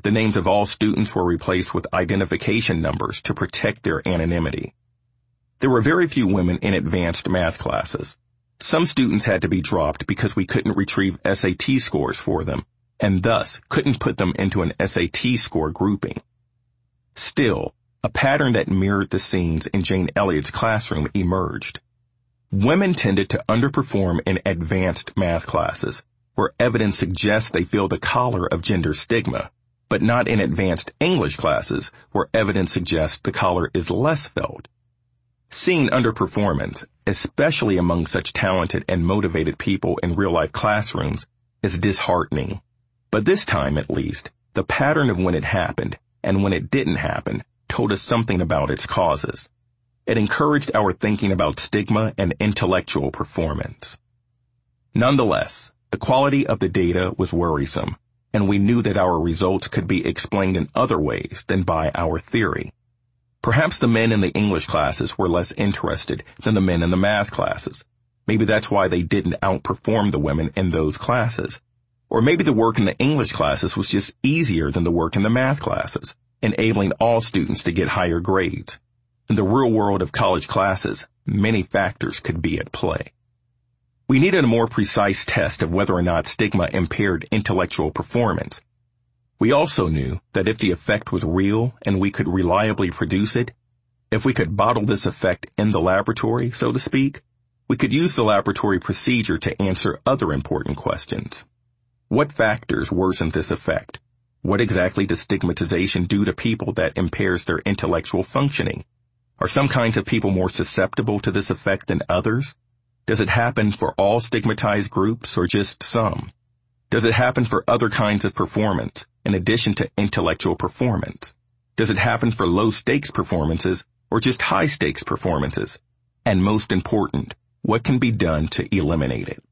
The names of all students were replaced with identification numbers to protect their anonymity. There were very few women in advanced math classes. Some students had to be dropped because we couldn't retrieve SAT scores for them, and thus couldn't put them into an SAT score grouping. Still, a pattern that mirrored the scenes in Jane Elliott's classroom emerged. Women tended to underperform in advanced math classes, where evidence suggests they feel the collar of gender stigma, but not in advanced English classes, where evidence suggests the collar is less felt. Seeing underperformance, especially among such talented and motivated people in real-life classrooms, is disheartening. But this time, at least, the pattern of when it happened and when it didn't happen told us something about its causes. It encouraged our thinking about stigma and intellectual performance. Nonetheless, the quality of the data was worrisome, and we knew that our results could be explained in other ways than by our theory. Perhaps the men in the English classes were less interested than the men in the math classes. Maybe that's why they didn't outperform the women in those classes. Or maybe the work in the English classes was just easier than the work in the math classes, enabling all students to get higher grades. In the real world of college classes, many factors could be at play. We needed a more precise test of whether or not stigma impaired intellectual performance. We also knew that if the effect was real and we could reliably produce it, if we could bottle this effect in the laboratory, so to speak, we could use the laboratory procedure to answer other important questions. What factors worsen this effect? What exactly does stigmatization do to people that impairs their intellectual functioning? Are some kinds of people more susceptible to this effect than others? Does it happen for all stigmatized groups or just some? Does it happen for other kinds of performance in addition to intellectual performance? Does it happen for low-stakes performances or just high-stakes performances? And most important, what can be done to eliminate it?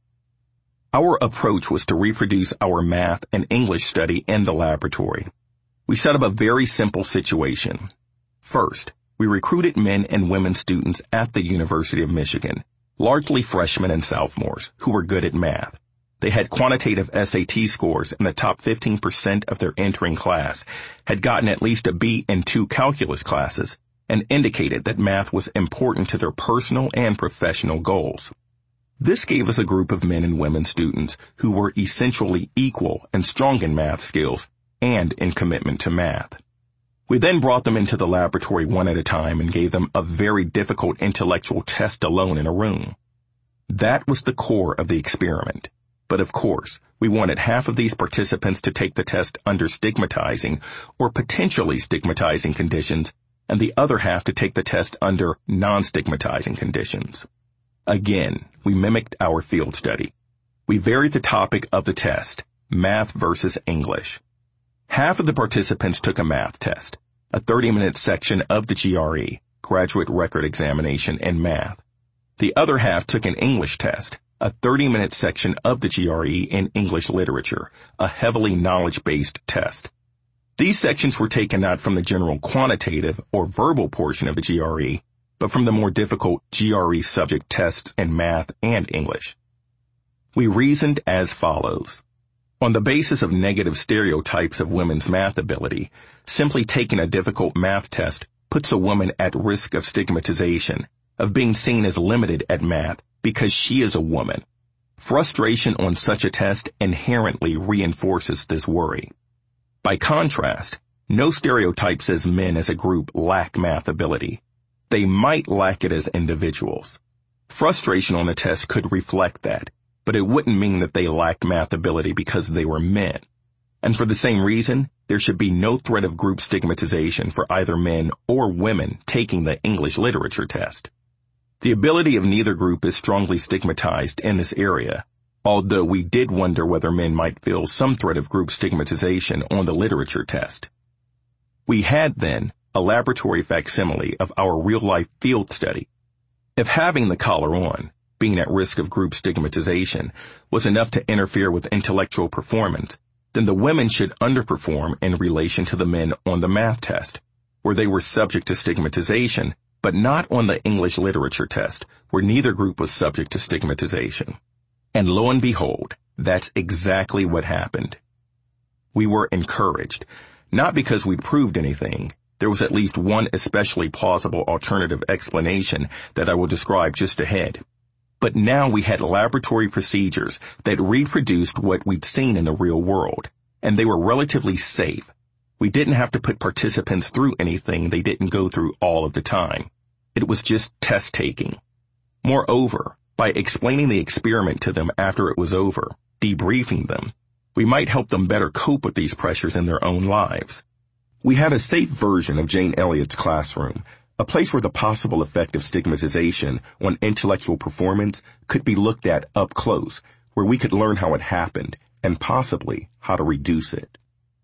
Our approach was to reproduce our math and English study in the laboratory. We set up a very simple situation. First, we recruited men and women students at the University of Michigan, largely freshmen and sophomores, who were good at math. They had quantitative SAT scores in the top 15% of their entering class, had gotten at least a B in 2 calculus classes, and indicated that math was important to their personal and professional goals. This gave us a group of men and women students who were essentially equal and strong in math skills and in commitment to math. We then brought them into the laboratory one at a time and gave them a very difficult intellectual test alone in a room. That was the core of the experiment. But of course, we wanted half of these participants to take the test under stigmatizing or potentially stigmatizing conditions, and the other half to take the test under non-stigmatizing conditions. Again, we mimicked our field study. We varied the topic of the test, math versus English. Half of the participants took a math test, a 30-minute section of the GRE, Graduate Record Examination in math. The other half took an English test, a 30-minute section of the GRE in English literature, a heavily knowledge-based test. These sections were taken not from the general quantitative or verbal portion of the GRE, but from the more difficult GRE subject tests in math and English. We reasoned as follows. On the basis of negative stereotypes of women's math ability, simply taking a difficult math test puts a woman at risk of stigmatization, of being seen as limited at math because she is a woman. Frustration on such a test inherently reinforces this worry. By contrast, no stereotype says men as a group lack math ability. They might lack it as individuals. Frustration on the test could reflect that, but it wouldn't mean that they lacked math ability because they were men. And for the same reason, there should be no threat of group stigmatization for either men or women taking the English literature test. The ability of neither group is strongly stigmatized in this area, although we did wonder whether men might feel some threat of group stigmatization on the literature test. We had, then, a laboratory facsimile of our real-life field study. If having the collar on, being at risk of group stigmatization, was enough to interfere with intellectual performance, then the women should underperform in relation to the men on the math test, where they were subject to stigmatization, but not on the English literature test, where neither group was subject to stigmatization. And lo and behold, that's exactly what happened. We were encouraged. Not because we proved anything. There was at least one especially plausible alternative explanation that I will describe just ahead. But now we had laboratory procedures that reproduced what we'd seen in the real world, and they were relatively safe. We didn't have to put participants through anything they didn't go through all of the time. It was just test taking. Moreover, by explaining the experiment to them after it was over, debriefing them, we might help them better cope with these pressures in their own lives. We had a safe version of Jane Elliott's classroom, a place where the possible effect of stigmatization on intellectual performance could be looked at up close, where we could learn how it happened and possibly how to reduce it.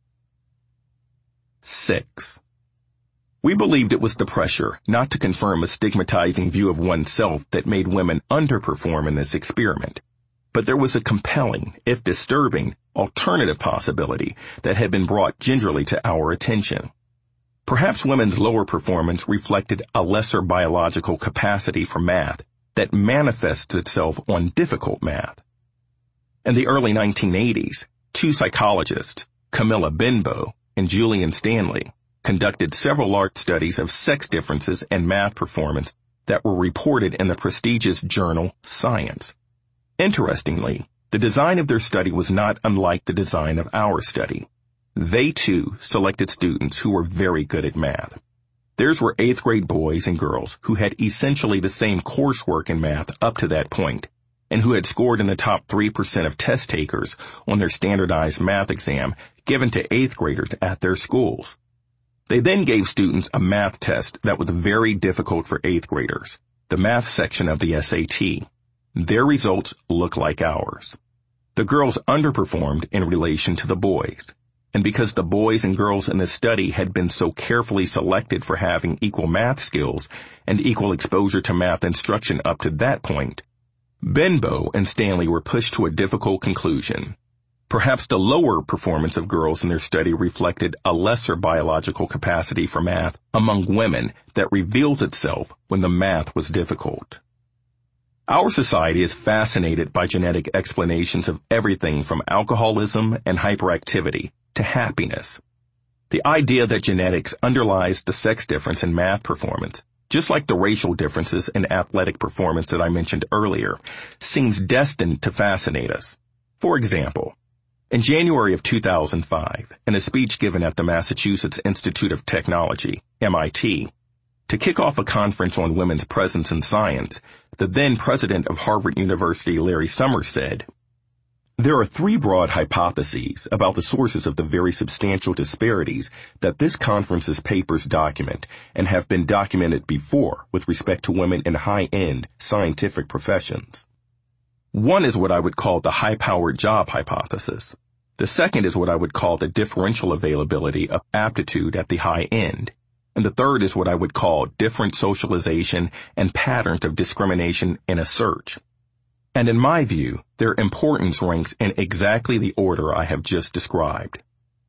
6. We believed it was the pressure not to confirm a stigmatizing view of oneself that made women underperform in this experiment. But there was a compelling, if disturbing, alternative possibility that had been brought gingerly to our attention. Perhaps women's lower performance reflected a lesser biological capacity for math that manifests itself on difficult math. In the early 1980s, two psychologists, Camilla Benbow and Julian Stanley, conducted several large studies of sex differences in math performance that were reported in the prestigious journal Science. Interestingly, the design of their study was not unlike the design of our study. They, too, selected students who were very good at math. Theirs were 8th grade boys and girls who had essentially the same coursework in math up to that point, and who had scored in the top 3% of test takers on their standardized math exam given to 8th graders at their schools. They then gave students a math test that was very difficult for 8th graders, the math section of the SAT. Their results look like ours. The girls underperformed in relation to the boys. And because the boys and girls in this study had been so carefully selected for having equal math skills and equal exposure to math instruction up to that point, Benbow and Stanley were pushed to a difficult conclusion. Perhaps the lower performance of girls in their study reflected a lesser biological capacity for math among women that reveals itself when the math was difficult. Our society is fascinated by genetic explanations of everything from alcoholism and hyperactivity to happiness. The idea that genetics underlies the sex difference in math performance, just like the racial differences in athletic performance that I mentioned earlier, seems destined to fascinate us. For example, in January of 2005, in a speech given at the Massachusetts Institute of Technology, MIT, to kick off a conference on women's presence in science, the then president of Harvard University, Larry Summers, said, "There are 3 broad hypotheses about the sources of the very substantial disparities that this conference's papers document and have been documented before with respect to women in high-end scientific professions. One is what I would call the high-powered job hypothesis. The second is what I would call the differential availability of aptitude at the high end. And the third is what I would call different socialization and patterns of discrimination in a search. And in my view, their importance ranks in exactly the order I have just described."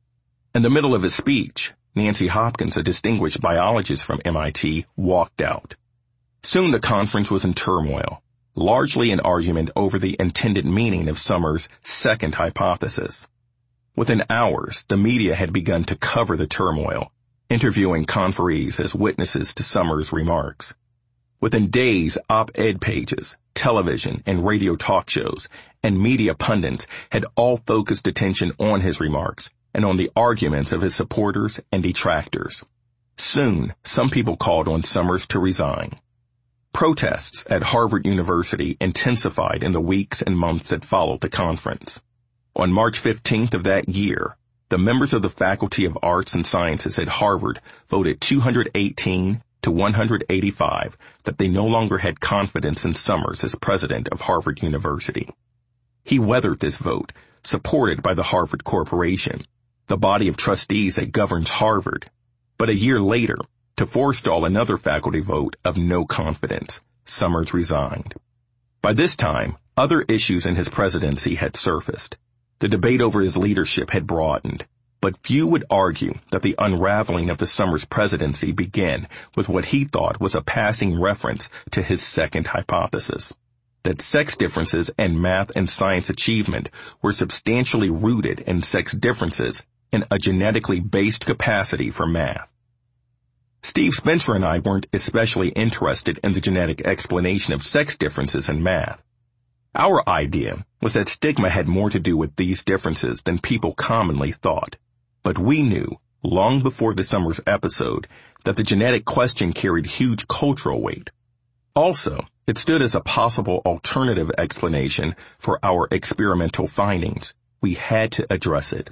In the middle of his speech, Nancy Hopkins, a distinguished biologist from MIT, walked out. Soon the conference was in turmoil, largely an argument over the intended meaning of Summers' second hypothesis. Within hours, the media had begun to cover the turmoil, interviewing conferees as witnesses to Summers' remarks. Within days, op-ed pages, television and radio talk shows, and media pundits had all focused attention on his remarks and on the arguments of his supporters and detractors. Soon, some people called on Summers to resign. Protests at Harvard University intensified in the weeks and months that followed the conference. On March 15th of that year, the members of the Faculty of Arts and Sciences at Harvard voted 218 to 185 that they no longer had confidence in Summers as president of Harvard University. He weathered this vote, supported by the Harvard Corporation, the body of trustees that governs Harvard. But a year later, to forestall another faculty vote of no confidence, Summers resigned. By this time, other issues in his presidency had surfaced. The debate over his leadership had broadened, but few would argue that the unraveling of the Summers presidency began with what he thought was a passing reference to his second hypothesis, that sex differences in math and science achievement were substantially rooted in sex differences and a genetically based capacity for math. Steve Spencer and I weren't especially interested in the genetic explanation of sex differences in math. Our idea was that stigma had more to do with these differences than people commonly thought. But we knew, long before the summer's episode, that the genetic question carried huge cultural weight. Also, it stood as a possible alternative explanation for our experimental findings. We had to address it.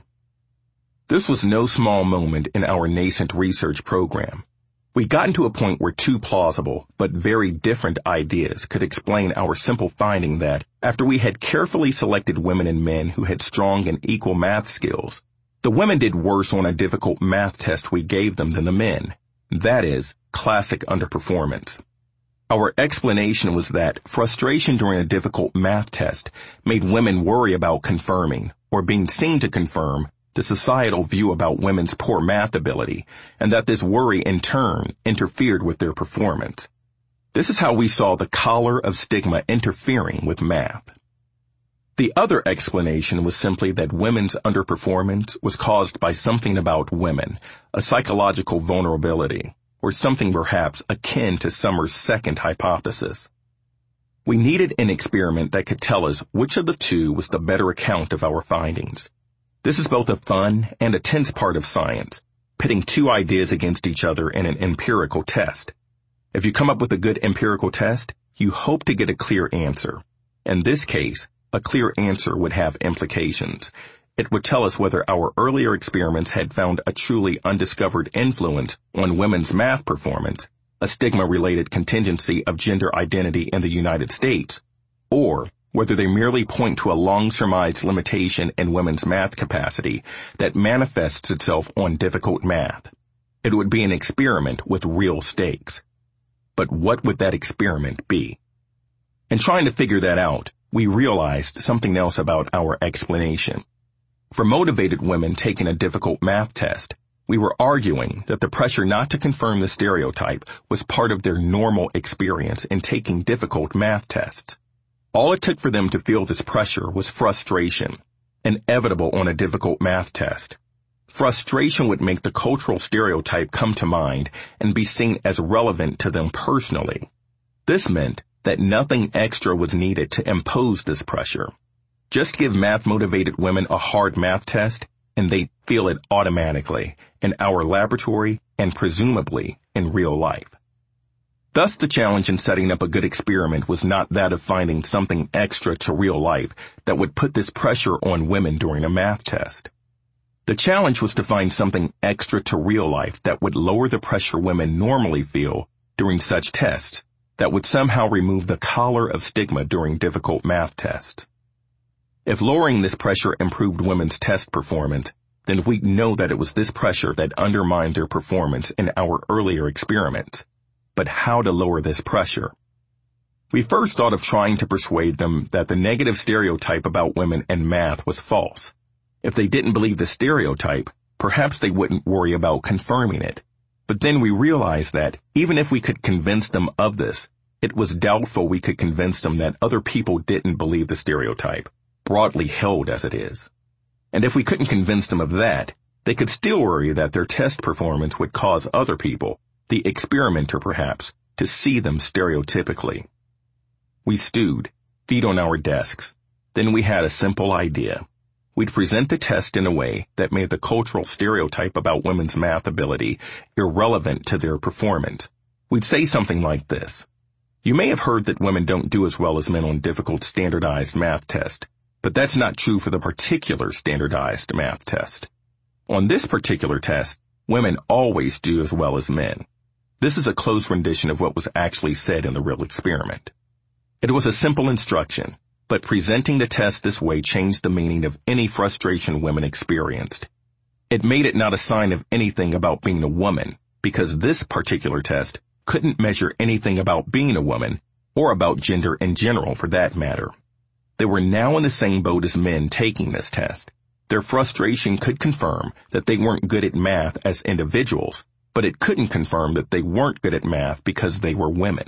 This was no small moment in our nascent research program. We got to a point where two plausible but very different ideas could explain our simple finding that, after we had carefully selected women and men who had strong and equal math skills, the women did worse on a difficult math test we gave them than the men. That is, classic underperformance. Our explanation was that frustration during a difficult math test made women worry about confirming, or being seen to confirm, the societal view about women's poor math ability, and that this worry in turn interfered with their performance. This is how we saw the collar of stigma interfering with math. The other explanation was simply that women's underperformance was caused by something about women, a psychological vulnerability, or something perhaps akin to Summers' second hypothesis. We needed an experiment that could tell us which of the two was the better account of our findings. This is both a fun and a tense part of science, pitting two ideas against each other in an empirical test. If you come up with a good empirical test, you hope to get a clear answer. In this case, a clear answer would have implications. It would tell us whether our earlier experiments had found a truly undiscovered influence on women's math performance, a stigma-related contingency of gender identity in the United States, or whether they merely point to a long-surmised limitation in women's math capacity that manifests itself on difficult math. It would be an experiment with real stakes. But what would that experiment be? In trying to figure that out, we realized something else about our explanation. For motivated women taking a difficult math test, we were arguing that the pressure not to confirm the stereotype was part of their normal experience in taking difficult math tests. All it took for them to feel this pressure was frustration, inevitable on a difficult math test. Frustration would make the cultural stereotype come to mind and be seen as relevant to them personally. This meant that nothing extra was needed to impose this pressure. Just give math-motivated women a hard math test, and they'd feel it automatically, in our laboratory and presumably in real life. Thus, the challenge in setting up a good experiment was not that of finding something extra to real life that would put this pressure on women during a math test. The challenge was to find something extra to real life that would lower the pressure women normally feel during such tests, that would somehow remove the collar of stigma during difficult math tests. If lowering this pressure improved women's test performance, then we'd know that it was this pressure that undermined their performance in our earlier experiments. But how to lower this pressure? We first thought of trying to persuade them that the negative stereotype about women and math was false. If they didn't believe the stereotype, perhaps they wouldn't worry about confirming it. But then we realized that, even if we could convince them of this, it was doubtful we could convince them that other people didn't believe the stereotype, broadly held as it is. And if we couldn't convince them of that, they could still worry that their test performance would cause other people, the experimenter perhaps, to see them stereotypically. We stewed, feet on our desks. Then we had a simple idea. We'd present the test in a way that made the cultural stereotype about women's math ability irrelevant to their performance. We'd say something like this. You may have heard that women don't do as well as men on difficult standardized math tests, but that's not true for the particular standardized math test. On this particular test, women always do as well as men. This is a close rendition of what was actually said in the real experiment. It was a simple instruction, but presenting the test this way changed the meaning of any frustration women experienced. It made it not a sign of anything about being a woman, because this particular test couldn't measure anything about being a woman, or about gender in general for that matter. They were now in the same boat as men taking this test. Their frustration could confirm that they weren't good at math as individuals, but it couldn't confirm that they weren't good at math because they were women.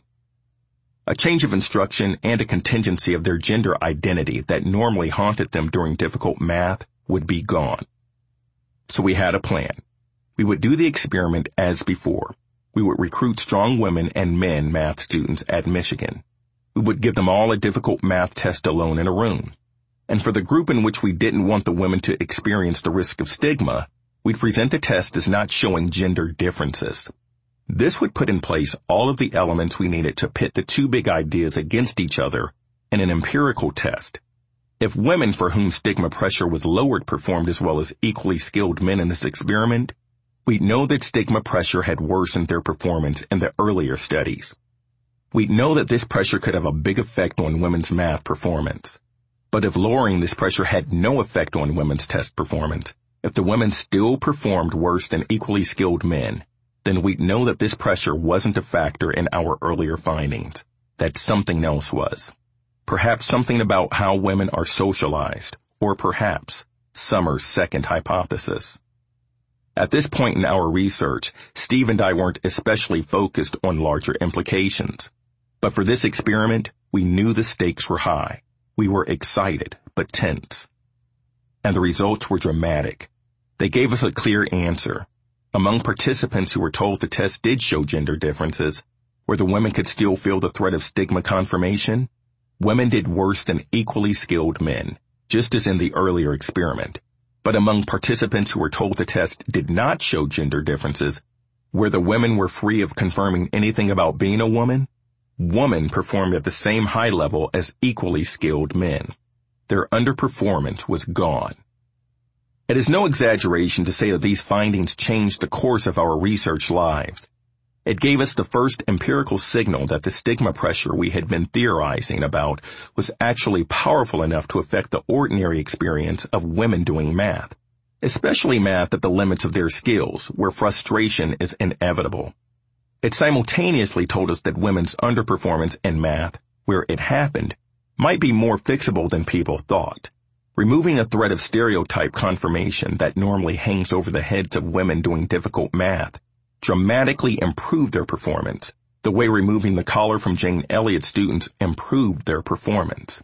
A change of instruction and a contingency of their gender identity that normally haunted them during difficult math would be gone. So we had a plan. We would do the experiment as before. We would recruit strong women and men math students at Michigan. We would give them all a difficult math test alone in a room. And for the group in which we didn't want the women to experience the risk of stigma, we'd present the test as not showing gender differences. This would put in place all of the elements we needed to pit the two big ideas against each other in an empirical test. If women for whom stigma pressure was lowered performed as well as equally skilled men in this experiment, we'd know that stigma pressure had worsened their performance in the earlier studies. We'd know that this pressure could have a big effect on women's math performance. But if lowering this pressure had no effect on women's test performance, if the women still performed worse than equally skilled men, then we'd know that this pressure wasn't a factor in our earlier findings, that something else was. Perhaps something about how women are socialized, or perhaps Summers' second hypothesis. At this point in our research, Steve and I weren't especially focused on larger implications. But for this experiment, we knew the stakes were high. We were excited, but tense. And the results were dramatic. They gave us a clear answer. Among participants who were told the test did show gender differences, where the women could still feel the threat of stigma confirmation, women did worse than equally skilled men, just as in the earlier experiment. But among participants who were told the test did not show gender differences, where the women were free of confirming anything about being a women performed at the same high level as equally skilled men. Their underperformance was gone. It is no exaggeration to say that these findings changed the course of our research lives. It gave us the first empirical signal that the stigma pressure we had been theorizing about was actually powerful enough to affect the ordinary experience of women doing math, especially math at the limits of their skills, where frustration is inevitable. It simultaneously told us that women's underperformance in math, where it happened, might be more fixable than people thought. Removing a threat of stereotype confirmation that normally hangs over the heads of women doing difficult math dramatically improved their performance, the way removing the collar from Jane Elliott students improved their performance.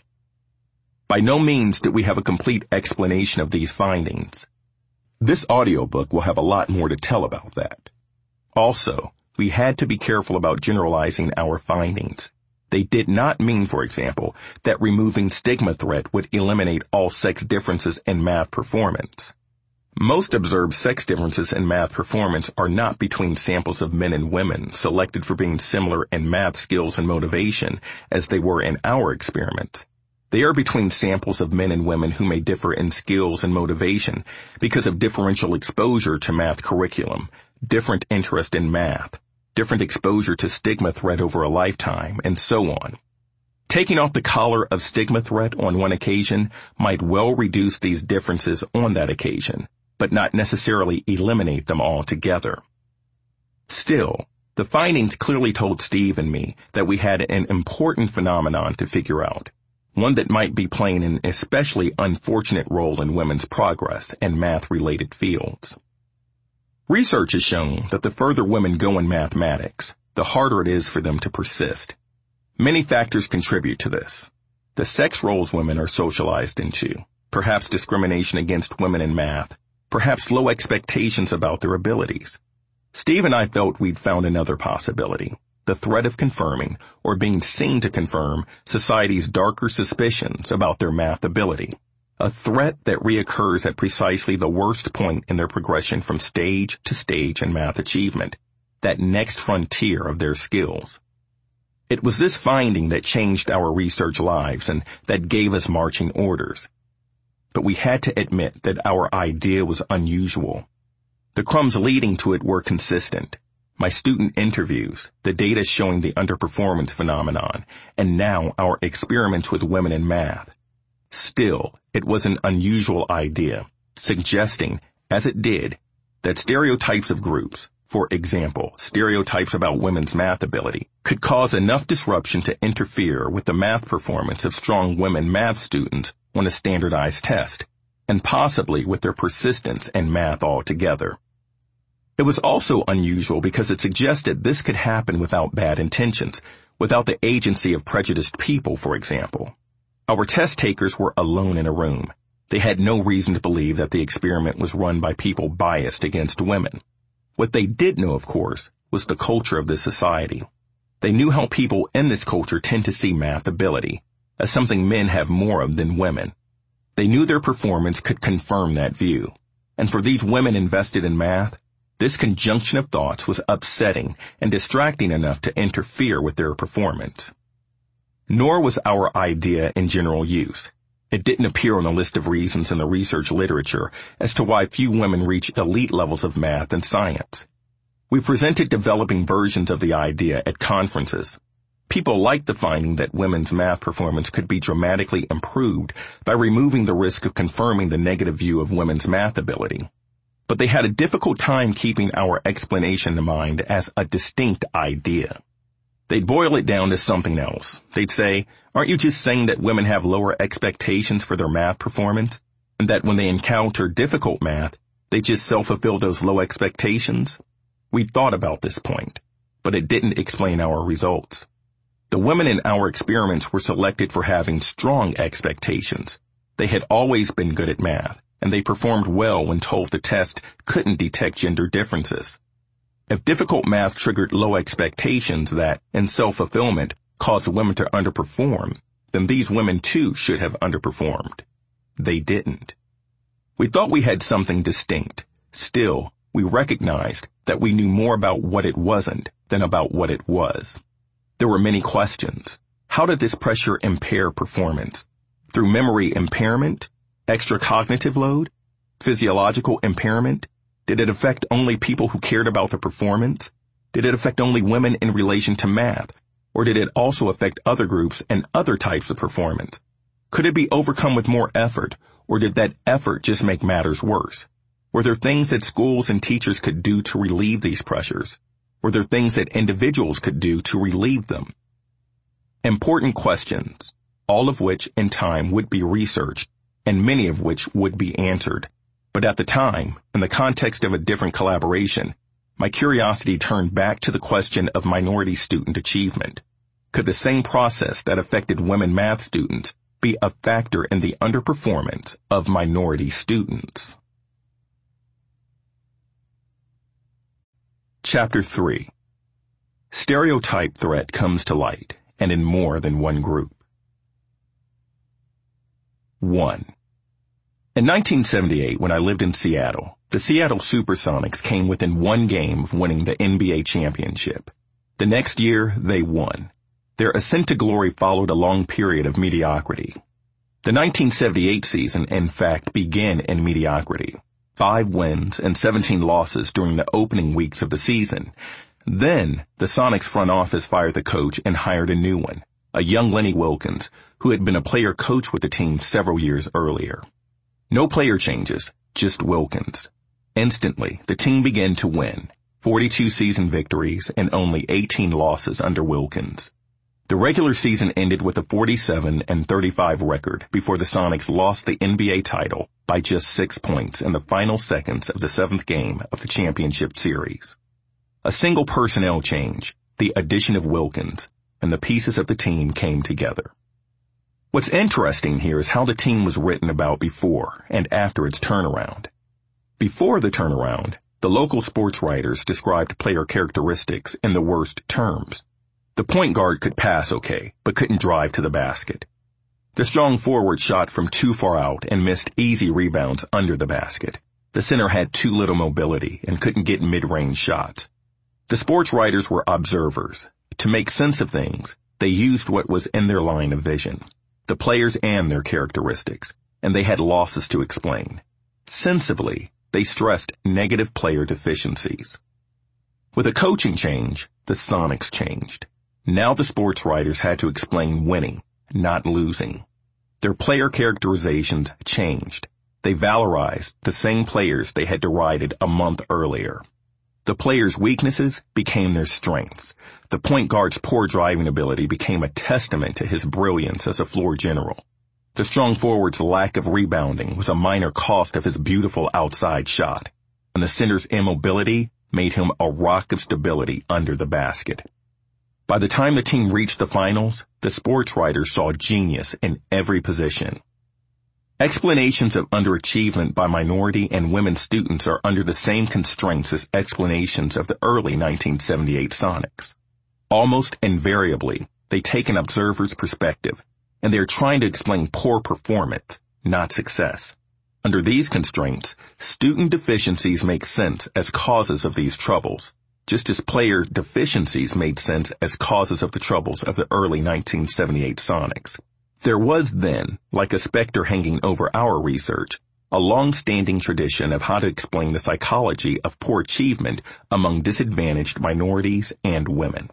By no means did we have a complete explanation of these findings. This audiobook will have a lot more to tell about that. Also, we had to be careful about generalizing our findings. They did not mean, for example, that removing stigma threat would eliminate all sex differences in math performance. Most observed sex differences in math performance are not between samples of men and women selected for being similar in math skills and motivation as they were in our experiments. They are between samples of men and women who may differ in skills and motivation because of differential exposure to math curriculum, different interest in math, different exposure to stigma threat over a lifetime, and so on. Taking off the collar of stigma threat on one occasion might well reduce these differences on that occasion, but not necessarily eliminate them altogether. Still, the findings clearly told Steve and me that we had an important phenomenon to figure out, one that might be playing an especially unfortunate role in women's progress in math-related fields. Research has shown that the further women go in mathematics, the harder it is for them to persist. Many factors contribute to this. The sex roles women are socialized into, perhaps discrimination against women in math, perhaps low expectations about their abilities. Steve and I felt we'd found another possibility, the threat of confirming, or being seen to confirm, society's darker suspicions about their math ability. A threat that reoccurs at precisely the worst point in their progression from stage to stage in math achievement, that next frontier of their skills. It was this finding that changed our research lives and that gave us marching orders. But we had to admit that our idea was unusual. The crumbs leading to it were consistent. My student interviews, the data showing the underperformance phenomenon, and now our experiments with women in math. Still, it was an unusual idea, suggesting, as it did, that stereotypes of groups, for example, stereotypes about women's math ability, could cause enough disruption to interfere with the math performance of strong women math students on a standardized test, and possibly with their persistence in math altogether. It was also unusual because it suggested this could happen without bad intentions, without the agency of prejudiced people, for example. Our test takers were alone in a room. They had no reason to believe that the experiment was run by people biased against women. What they did know, of course, was the culture of the society. They knew how people in this culture tend to see math ability as something men have more of than women. They knew their performance could confirm that view. And for these women invested in math, this conjunction of thoughts was upsetting and distracting enough to interfere with their performance. Nor was our idea in general use. It didn't appear on a list of reasons in the research literature as to why few women reach elite levels of math and science. We presented developing versions of the idea at conferences. People liked the finding that women's math performance could be dramatically improved by removing the risk of confirming the negative view of women's math ability. But they had a difficult time keeping our explanation in mind as a distinct idea. They'd boil it down to something else. They'd say, aren't you just saying that women have lower expectations for their math performance, and that when they encounter difficult math, they just self-fulfill those low expectations? We thought about this point, but it didn't explain our results. The women in our experiments were selected for having strong expectations. They had always been good at math, and they performed well when told the test couldn't detect gender differences. If difficult math triggered low expectations that, in self-fulfillment, caused women to underperform, then these women too should have underperformed. They didn't. We thought we had something distinct. Still, we recognized that we knew more about what it wasn't than about what it was. There were many questions. How did this pressure impair performance? Through memory impairment? Extra cognitive load? Physiological impairment? Did it affect only people who cared about the performance? Did it affect only women in relation to math? Or did it also affect other groups and other types of performance? Could it be overcome with more effort, or did that effort just make matters worse? Were there things that schools and teachers could do to relieve these pressures? Were there things that individuals could do to relieve them? Important questions, all of which in time would be researched, and many of which would be answered. But at the time, in the context of a different collaboration, my curiosity turned back to the question of minority student achievement. Could the same process that affected women math students be a factor in the underperformance of minority students? Chapter 3. Stereotype threat comes to light, and in more than one group. 1. In 1978, when I lived in Seattle, the Seattle Supersonics came within one game of winning the NBA championship. The next year, they won. Their ascent to glory followed a long period of mediocrity. The 1978 season, in fact, began in mediocrity. 5 wins and 17 losses during the opening weeks of the season. Then, the Sonics front office fired the coach and hired a new one, a young Lenny Wilkens, who had been a player coach with the team several years earlier. No player changes, just Wilkens. Instantly, the team began to win, 42 season victories and only 18 losses under Wilkens. The regular season ended with a 47-35 record before the Sonics lost the NBA title by just 6 points in the final seconds of the 7th game of the championship series. A single personnel change, the addition of Wilkens, and the pieces of the team came together. What's interesting here is how the team was written about before and after its turnaround. Before the turnaround, the local sports writers described player characteristics in the worst terms. The point guard could pass okay, but couldn't drive to the basket. The strong forward shot from too far out and missed easy rebounds under the basket. The center had too little mobility and couldn't get mid-range shots. The sports writers were observers. To make sense of things, they used what was in their line of vision, the players and their characteristics, and they had losses to explain. Sensibly, they stressed negative player deficiencies. With a coaching change, the Sonics changed. Now the sports writers had to explain winning, not losing. Their player characterizations changed. They valorized the same players they had derided a month earlier. The players' weaknesses became their strengths. The point guard's poor driving ability became a testament to his brilliance as a floor general. The strong forward's lack of rebounding was a minor cost of his beautiful outside shot, and the center's immobility made him a rock of stability under the basket. By the time the team reached the finals, the sports writers saw genius in every position. Explanations of underachievement by minority and women students are under the same constraints as explanations of the early 1978 Sonics. Almost invariably, they take an observer's perspective, and they are trying to explain poor performance, not success. Under these constraints, student deficiencies make sense as causes of these troubles, just as player deficiencies made sense as causes of the troubles of the early 1978 Sonics. There was then, like a specter hanging over our research, a long-standing tradition of how to explain the psychology of poor achievement among disadvantaged minorities and women.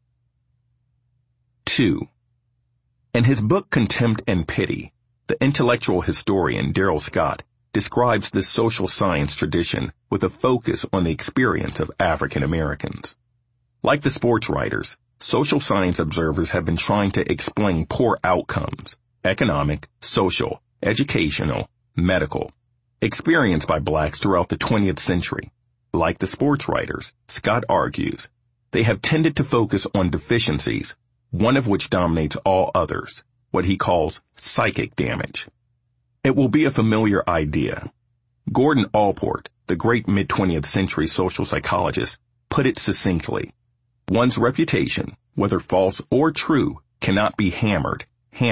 2. In his book Contempt and Pity, the intellectual historian Darrell Scott describes this social science tradition with a focus on the experience of African Americans. Like the sports writers, social science observers have been trying to explain poor outcomes, economic, social, educational, medical, experienced by blacks throughout the 20th century. Like the sports writers, Scott argues, they have tended to focus on deficiencies, one of which dominates all others, what he calls psychic damage. It will be a familiar idea. Gordon Allport, the great mid-20th century social psychologist, put it succinctly. One's reputation, whether false or true, cannot be hammered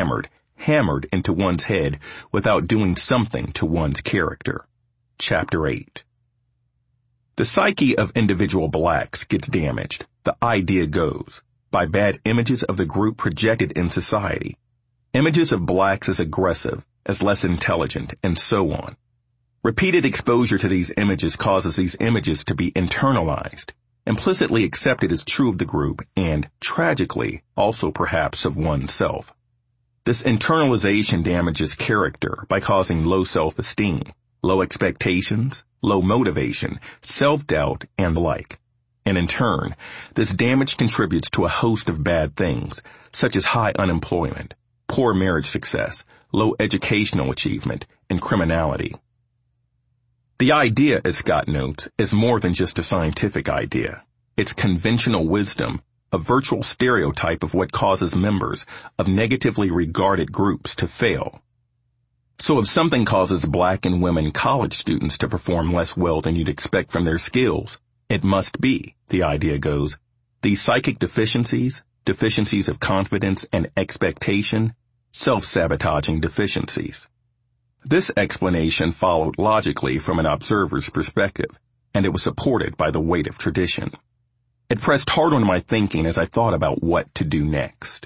into one's head without doing something to one's character. Chapter 8. The psyche of individual blacks gets damaged, the idea goes, by bad images of the group projected in society. Images of blacks as aggressive, as less intelligent, and so on. Repeated exposure to these images causes these images to be internalized, implicitly accepted as true of the group, and, tragically, also perhaps of oneself. This internalization damages character by causing low self-esteem, low expectations, low motivation, self-doubt, and the like. And in turn, this damage contributes to a host of bad things, such as high unemployment, poor marriage success, low educational achievement, and criminality. The idea, as Scott notes, is more than just a scientific idea. It's conventional wisdom, a virtual stereotype of what causes members of negatively regarded groups to fail. So if something causes black and women college students to perform less well than you'd expect from their skills, it must be, the idea goes, these psychic deficiencies, deficiencies of confidence and expectation, self-sabotaging deficiencies. This explanation followed logically from an observer's perspective, and it was supported by the weight of tradition. It pressed hard on my thinking as I thought about what to do next.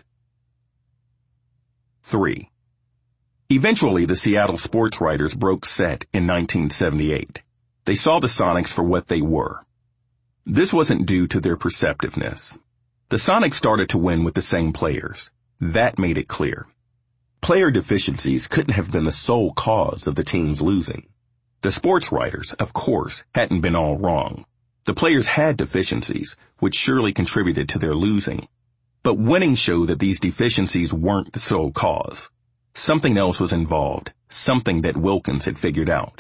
3. Eventually, the Seattle sports writers broke set in 1978. They saw the Sonics for what they were. This wasn't due to their perceptiveness. The Sonics started to win with the same players. That made it clear. Player deficiencies couldn't have been the sole cause of the team's losing. The sports writers, of course, hadn't been all wrong. The players had deficiencies, which surely contributed to their losing. But winning showed that these deficiencies weren't the sole cause. Something else was involved, something that Wilkins had figured out.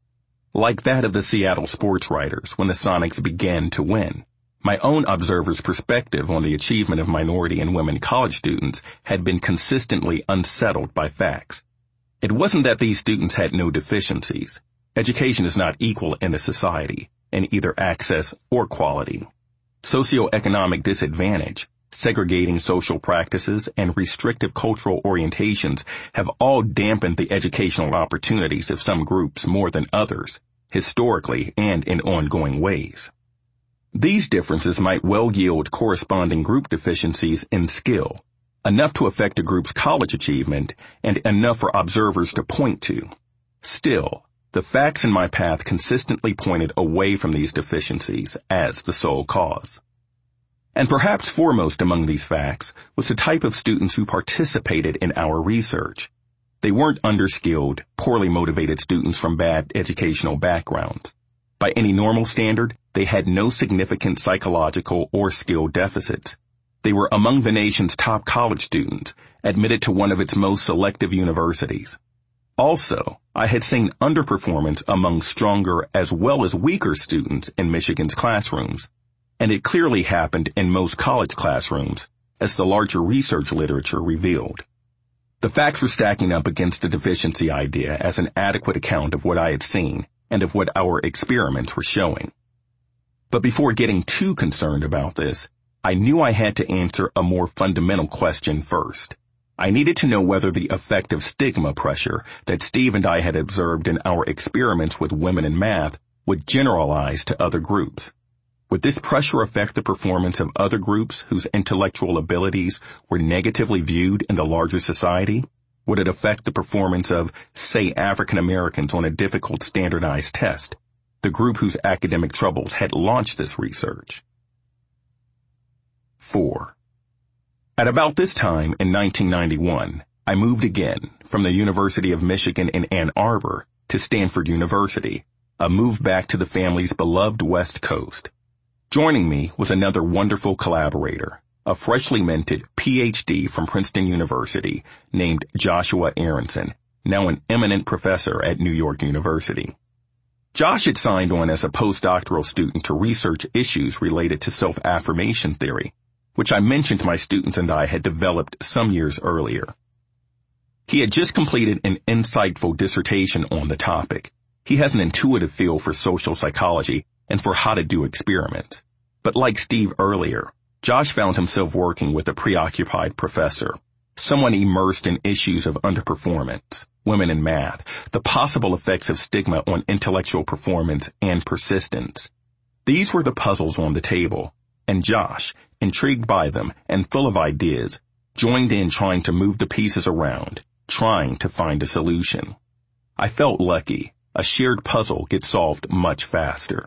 Like that of the Seattle sports writers when the Sonics began to win, my own observer's perspective on the achievement of minority and women college students had been consistently unsettled by facts. It wasn't that these students had no deficiencies. Education is not equal in the society, in either access or quality. Socioeconomic disadvantage, segregating social practices, and restrictive cultural orientations have all dampened the educational opportunities of some groups more than others, historically and in ongoing ways. These differences might well yield corresponding group deficiencies in skill, enough to affect a group's college achievement and enough for observers to point to. Still, the facts in my path consistently pointed away from these deficiencies as the sole cause. And perhaps foremost among these facts was the type of students who participated in our research. They weren't underskilled, poorly motivated students from bad educational backgrounds. By any normal standard, they had no significant psychological or skill deficits. They were among the nation's top college students, admitted to one of its most selective universities. Also, I had seen underperformance among stronger as well as weaker students in Michigan's classrooms, and it clearly happened in most college classrooms, as the larger research literature revealed. The facts were stacking up against the deficiency idea as an adequate account of what I had seen and of what our experiments were showing. But before getting too concerned about this, I knew I had to answer a more fundamental question first. I needed to know whether the effect of stigma pressure that Steve and I had observed in our experiments with women in math would generalize to other groups. Would this pressure affect the performance of other groups whose intellectual abilities were negatively viewed in the larger society? Would it affect the performance of, say, African Americans on a difficult standardized test, the group whose academic troubles had launched this research? 4. At about this time in 1991, I moved again from the University of Michigan in Ann Arbor to Stanford University, a move back to the family's beloved West Coast. Joining me was another wonderful collaborator, a freshly minted PhD from Princeton University named Joshua Aronson, now an eminent professor at New York University. Josh had signed on as a postdoctoral student to research issues related to self-affirmation theory, which I mentioned my students and I had developed some years earlier. He had just completed an insightful dissertation on the topic. He has an intuitive feel for social psychology and for how to do experiments. But like Steve earlier, Josh found himself working with a preoccupied professor, someone immersed in issues of underperformance, women in math, the possible effects of stigma on intellectual performance and persistence. These were the puzzles on the table, and Josh, intrigued by them and full of ideas, joined in trying to move the pieces around, trying to find a solution. I felt lucky. A shared puzzle gets solved much faster.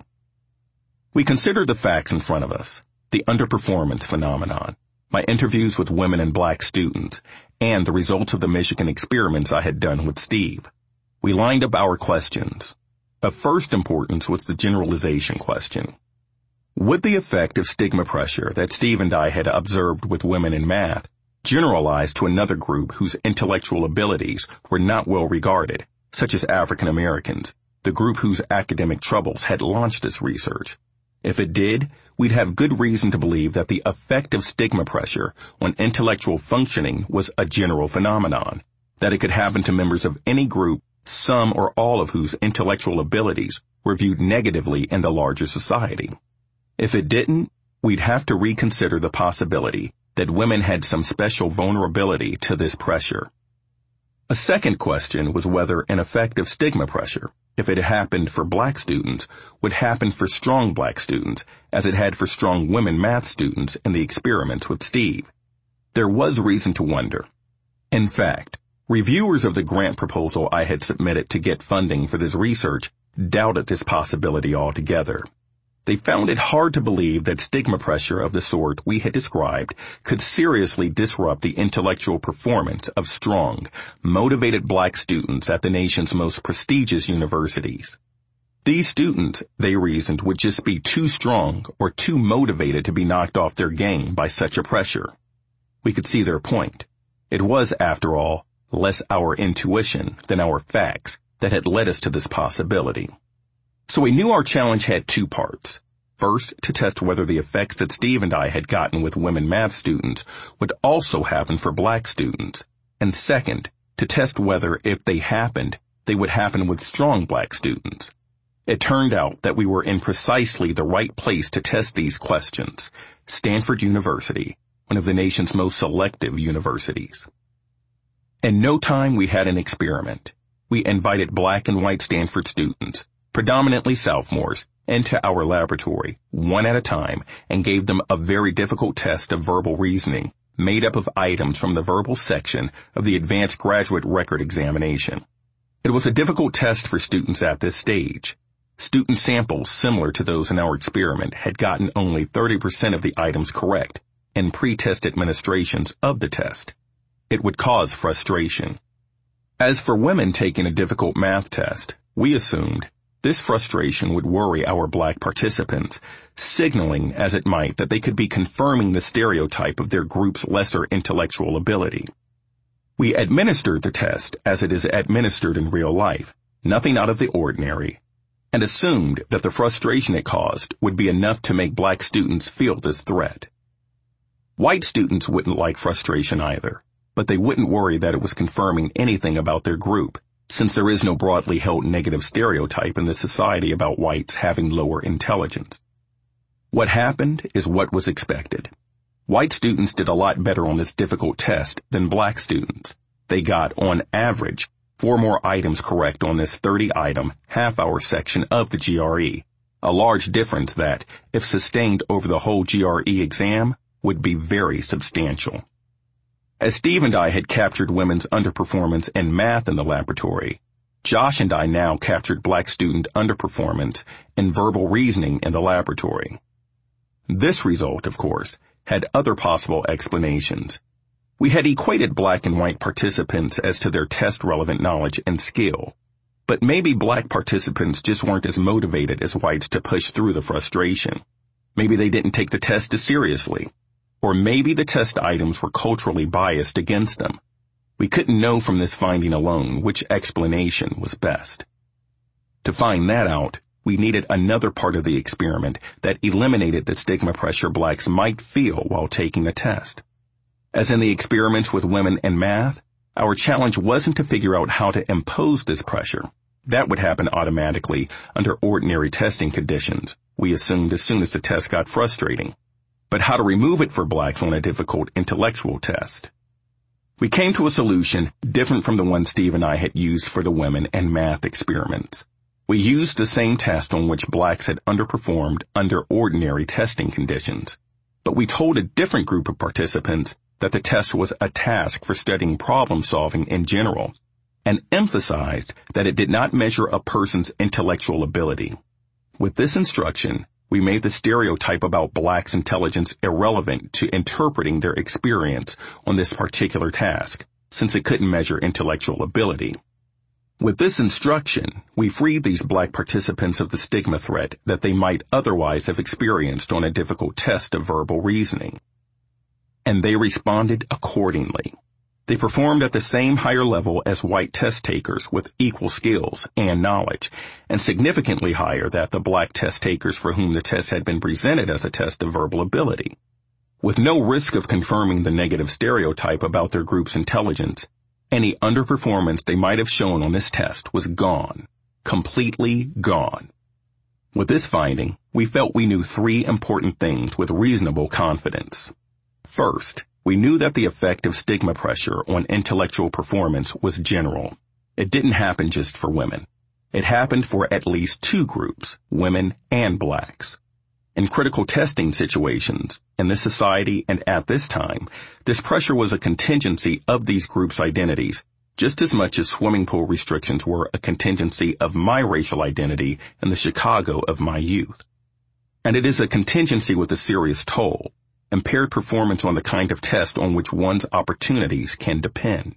We considered the facts in front of us, the underperformance phenomenon, my interviews with women and black students, and the results of the Michigan experiments I had done with Steve. We lined up our questions. Of first importance was the generalization question. Would the effect of stigma pressure that Steve and I had observed with women in math generalize to another group whose intellectual abilities were not well regarded, such as African Americans, the group whose academic troubles had launched this research? If it did, we'd have good reason to believe that the effect of stigma pressure on intellectual functioning was a general phenomenon, that it could happen to members of any group, some or all of whose intellectual abilities were viewed negatively in the larger society. If it didn't, we'd have to reconsider the possibility that women had some special vulnerability to this pressure. A second question was whether an effect of stigma pressure, if it happened for black students, would happen for strong black students, as it had for strong women math students in the experiments with Steve. There was reason to wonder. In fact, reviewers of the grant proposal I had submitted to get funding for this research doubted this possibility altogether. They found it hard to believe that stigma pressure of the sort we had described could seriously disrupt the intellectual performance of strong, motivated black students at the nation's most prestigious universities. These students, they reasoned, would just be too strong or too motivated to be knocked off their game by such a pressure. We could see their point. It was, after all, less our intuition than our facts that had led us to this possibility. So we knew our challenge had two parts. First, to test whether the effects that Steve and I had gotten with women math students would also happen for black students. And second, to test whether, if they happened, they would happen with strong black students. It turned out that we were in precisely the right place to test these questions, Stanford University, one of the nation's most selective universities. In no time we had an experiment. We invited black and white Stanford students, predominantly sophomores, into our laboratory, one at a time, and gave them a very difficult test of verbal reasoning, made up of items from the verbal section of the Advanced Graduate Record Examination. It was a difficult test for students at this stage. Student samples similar to those in our experiment had gotten only 30% of the items correct in pre-test administrations of the test. It would cause frustration. As for women taking a difficult math test, we assumed this frustration would worry our black participants, signaling as it might that they could be confirming the stereotype of their group's lesser intellectual ability. We administered the test as it is administered in real life, nothing out of the ordinary, and assumed that the frustration it caused would be enough to make black students feel this threat. White students wouldn't like frustration either. but they wouldn't worry that it was confirming anything about their group, since there is no broadly held negative stereotype in the society about whites having lower intelligence. What happened is what was expected. White students did a lot better on this difficult test than black students. They got, on average, 4 more items correct on this 30-item, half-hour section of the GRE, a large difference that, if sustained over the whole GRE exam, would be very substantial. As Steve and I had captured women's underperformance in math in the laboratory, Josh and I now captured black student underperformance in verbal reasoning in the laboratory. This result, of course, had other possible explanations. We had equated black and white participants as to their test-relevant knowledge and skill, but maybe black participants just weren't as motivated as whites to push through the frustration. Maybe they didn't take the test as seriously, or maybe the test items were culturally biased against them. We couldn't know from this finding alone which explanation was best. To find that out, we needed another part of the experiment that eliminated the stigma pressure blacks might feel while taking the test. As in the experiments with women in math, our challenge wasn't to figure out how to impose this pressure. That would happen automatically under ordinary testing conditions, we assumed as soon as the test got frustrating. But how to remove it for blacks on a difficult intellectual test. We came to a solution different from the one Steve and I had used for the women and math experiments. We used the same test on which blacks had underperformed under ordinary testing conditions, but we told a different group of participants that the test was a task for studying problem solving in general, and emphasized that it did not measure a person's intellectual ability. With this instruction, we made the stereotype about blacks' intelligence irrelevant to interpreting their experience on this particular task, since it couldn't measure intellectual ability. With this instruction, we freed these black participants of the stigma threat that they might otherwise have experienced on a difficult test of verbal reasoning. And they responded accordingly. They performed at the same higher level as white test takers with equal skills and knowledge, and significantly higher than the black test takers for whom the test had been presented as a test of verbal ability. With no risk of confirming the negative stereotype about their group's intelligence, any underperformance they might have shown on this test was gone. Completely gone. With this finding, we felt we knew 3 important things with reasonable confidence. First, we knew that the effect of stigma pressure on intellectual performance was general. It didn't happen just for women. It happened for at least 2 groups, women and blacks. In critical testing situations, in this society and at this time, this pressure was a contingency of these groups' identities, just as much as swimming pool restrictions were a contingency of my racial identity in the Chicago of my youth. And it is a contingency with a serious toll, impaired performance on the kind of test on which one's opportunities can depend.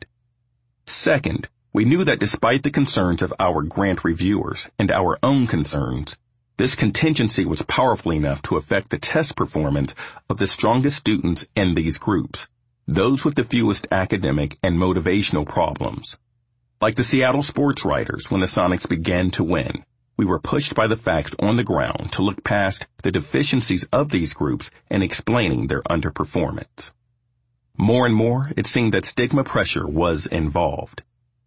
Second, we knew that despite the concerns of our grant reviewers and our own concerns, this contingency was powerful enough to affect the test performance of the strongest students in these groups, those with the fewest academic and motivational problems. Like the Seattle sports writers when the Sonics began to win, we were pushed by the facts on the ground to look past the deficiencies of these groups in explaining their underperformance. More and more, it seemed that stigma pressure was involved.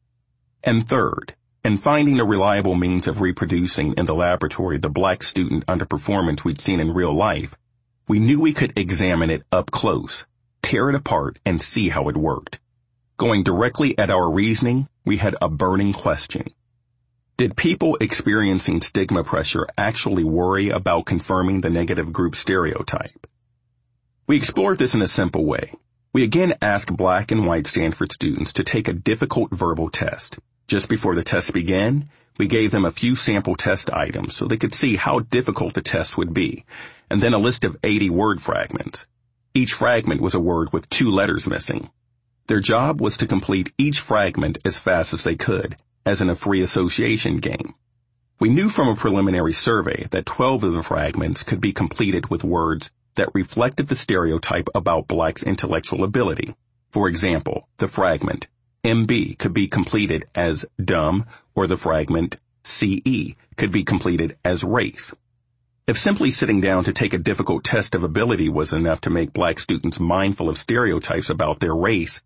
And third, in finding a reliable means of reproducing in the laboratory the black student underperformance we'd seen in real life, we knew we could examine it up close, tear it apart, and see how it worked. Going directly at our reasoning, we had a burning question. Did people experiencing stigma pressure actually worry about confirming the negative group stereotype? We explored this in a simple way. We again asked black and white Stanford students to take a difficult verbal test. Just before the test began, we gave them a few sample test items so they could see how difficult the test would be, and then a list of 80 word fragments. Each fragment was a word with 2 letters missing. Their job was to complete each fragment as fast as they could, as in a free association game. We knew from a preliminary survey that 12 of the fragments could be completed with words that reflected the stereotype about blacks' intellectual ability. For example, the fragment MB could be completed as dumb, or the fragment CE could be completed as race. If simply sitting down to take a difficult test of ability was enough to make black students mindful of stereotypes about their race,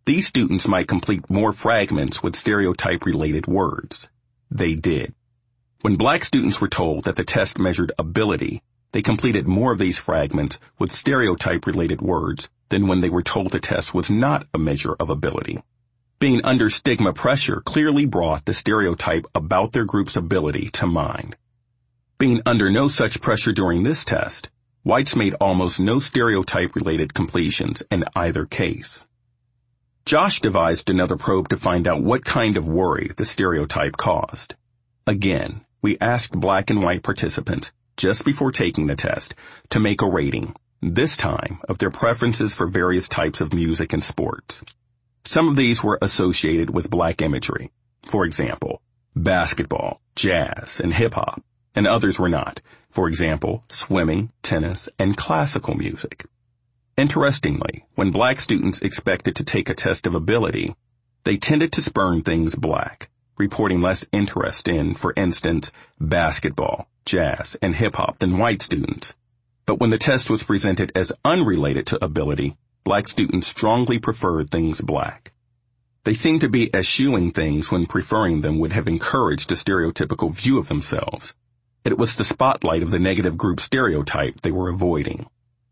These students might complete more fragments with stereotype-related words. They did. When black students were told that the test measured ability, they completed more of these fragments with stereotype-related words than when they were told the test was not a measure of ability. Being under stigma pressure clearly brought the stereotype about their group's ability to mind. Being under no such pressure during this test, whites made almost no stereotype-related completions in either case. Josh devised another probe to find out what kind of worry the stereotype caused. Again, we asked black and white participants, just before taking the test, to make a rating, this time of their preferences for various types of music and sports. Some of these were associated with black imagery. For example, basketball, jazz, and hip-hop, and others were not. For example, swimming, tennis, and classical music. Interestingly, when black students expected to take a test of ability, they tended to spurn things black, reporting less interest in, for instance, basketball, jazz, and hip-hop than white students. But when the test was presented as unrelated to ability, black students strongly preferred things black. They seemed to be eschewing things when preferring them would have encouraged a stereotypical view of themselves. It was the spotlight of the negative group stereotype they were avoiding.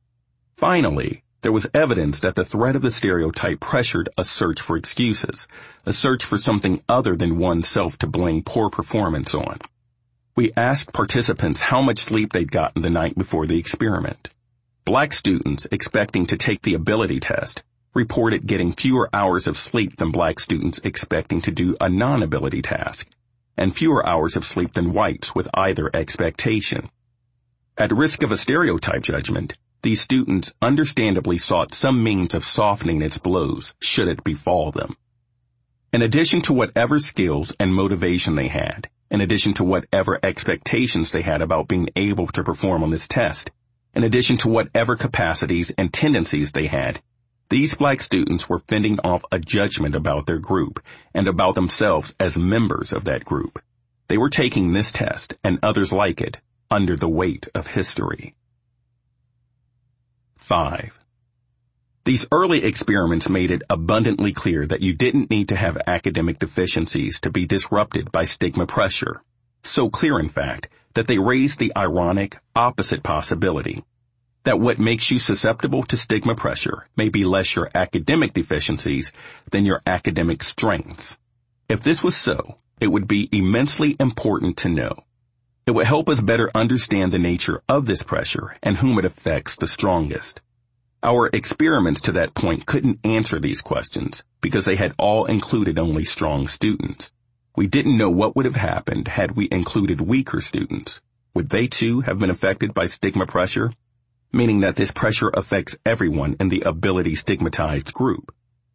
Finally, there was evidence that the threat of the stereotype pressured a search for excuses, a search for something other than oneself to blame poor performance on. We asked participants how much sleep they'd gotten the night before the experiment. Black students expecting to take the ability test reported getting fewer hours of sleep than black students expecting to do a non-ability task, and fewer hours of sleep than whites with either expectation. At risk of a stereotype judgment, these students understandably sought some means of softening its blows should it befall them. In addition to whatever skills and motivation they had, in addition to whatever expectations they had about being able to perform on this test, in addition to whatever capacities and tendencies they had, these black students were fending off a judgment about their group and about themselves as members of that group. They were taking this test and others like it under the weight of history. 5. These early experiments made it abundantly clear that you didn't need to have academic deficiencies to be disrupted by stigma pressure. So clear, in fact, that they raised the ironic, opposite possibility that what makes you susceptible to stigma pressure may be less your academic deficiencies than your academic strengths. If this was so, it would be immensely important to know. It would help us better understand the nature of this pressure and whom it affects the strongest. Our experiments to that point couldn't answer these questions because they had all included only strong students. We didn't know what would have happened had we included weaker students. Would they too have been affected by stigma pressure? Meaning that this pressure affects everyone in the ability stigmatized group.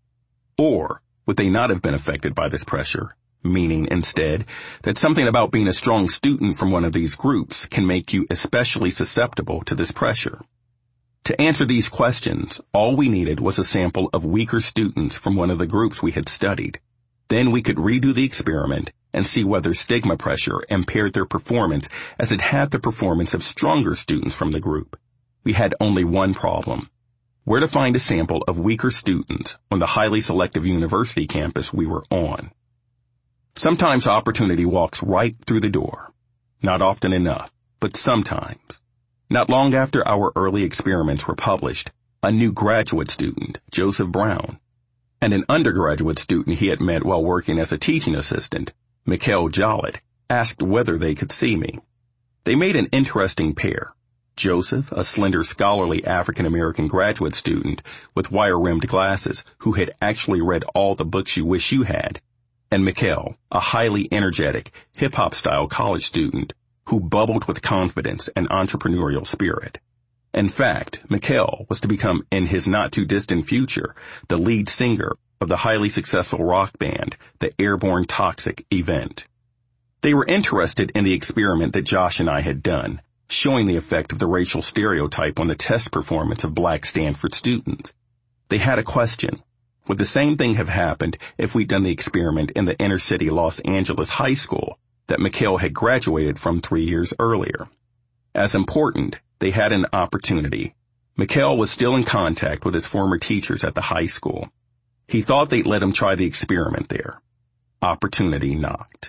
Or would they not have been affected by this pressure? Meaning, instead, that something about being a strong student from one of these groups can make you especially susceptible to this pressure. To answer these questions, all we needed was a sample of weaker students from one of the groups we had studied. Then we could redo the experiment and see whether stigma pressure impaired their performance as it had the performance of stronger students from the group. We had only one problem: where to find a sample of weaker students on the highly selective university campus we were on. Sometimes opportunity walks right through the door. Not often enough, but sometimes. Not long after our early experiments were published, a new graduate student, Joseph Brown, and an undergraduate student he had met while working as a teaching assistant, Mikhail Jollett, asked whether they could see me. They made an interesting pair. Joseph, a slender, scholarly African-American graduate student with wire-rimmed glasses who had actually read all the books you wish you had, and Mikhail, a highly energetic, hip-hop-style college student who bubbled with confidence and entrepreneurial spirit. In fact, Mikhail was to become, in his not-too-distant future, the lead singer of the highly successful rock band, the Airborne Toxic Event. They were interested in the experiment that Josh and I had done, showing the effect of the racial stereotype on the test performance of black Stanford students. They had a question. Would the same thing have happened if we'd done the experiment in the inner-city Los Angeles high school that Mikhail had graduated from 3 years earlier? As important, they had an opportunity. Mikhail was still in contact with his former teachers at the high school. He thought they'd let him try the experiment there. Opportunity knocked.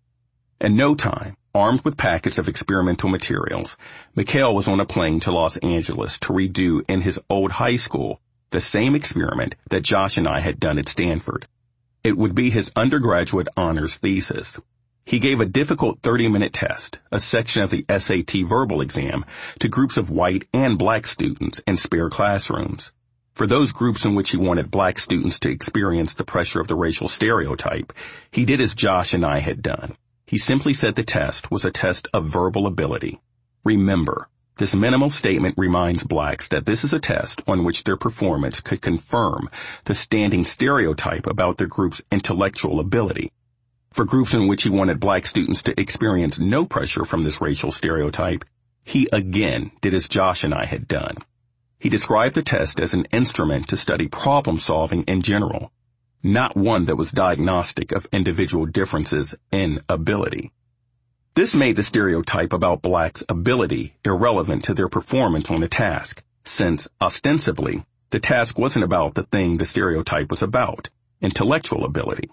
In no time, armed with packets of experimental materials, Mikhail was on a plane to Los Angeles to redo in his old high school the same experiment that Josh and I had done at Stanford. It would be his undergraduate honors thesis. He gave a difficult 30-minute test, a section of the SAT verbal exam, to groups of white and black students in spare classrooms. For those groups in which he wanted black students to experience the pressure of the racial stereotype, he did as Josh and I had done. He simply said the test was a test of verbal ability. Remember, this minimal statement reminds blacks that this is a test on which their performance could confirm the standing stereotype about their group's intellectual ability. For groups in which he wanted black students to experience no pressure from this racial stereotype, he again did as Josh and I had done. He described the test as an instrument to study problem solving in general, not one that was diagnostic of individual differences in ability. This made the stereotype about blacks' ability irrelevant to their performance on the task, since, ostensibly, the task wasn't about the thing the stereotype was about, intellectual ability.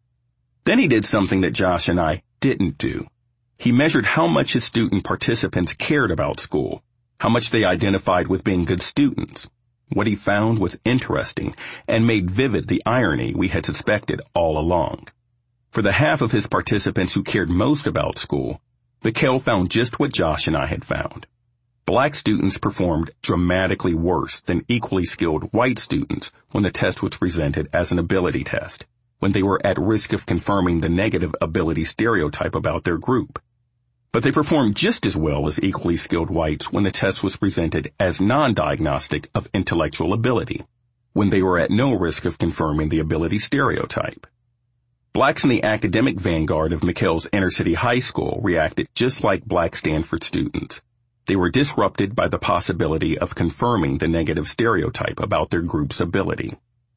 Then he did something that Josh and I didn't do. He measured how much his student participants cared about school, how much they identified with being good students. What he found was interesting and made vivid the irony we had suspected all along. For the half of his participants who cared most about school, Mikhail found just what Josh and I had found. Black students performed dramatically worse than equally skilled white students when the test was presented as an ability test, when they were at risk of confirming the negative ability stereotype about their group. But they performed just as well as equally skilled whites when the test was presented as non-diagnostic of intellectual ability, when they were at no risk of confirming the ability stereotype. Blacks in the academic vanguard of Mikhail's inner-city high school reacted just like black Stanford students. They were disrupted by the possibility of confirming the negative stereotype about their group's ability.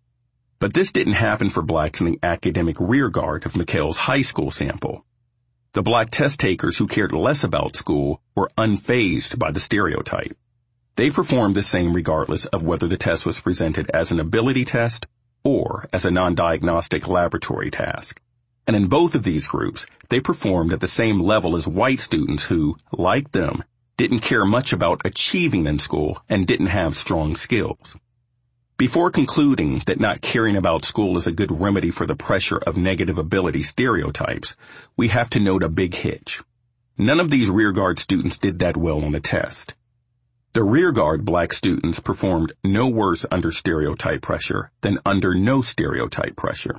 But this didn't happen for blacks in the academic rearguard of Mikhail's high school sample. The black test takers who cared less about school were unfazed by the stereotype. They performed the same regardless of whether the test was presented as an ability test or as a non-diagnostic laboratory task. And in both of these groups, they performed at the same level as white students who, like them, didn't care much about achieving in school and didn't have strong skills. Before concluding that not caring about school is a good remedy for the pressure of negative ability stereotypes, we have to note a big hitch. None of these rearguard students did that well on the test. The rearguard black students performed no worse under stereotype pressure than under no stereotype pressure.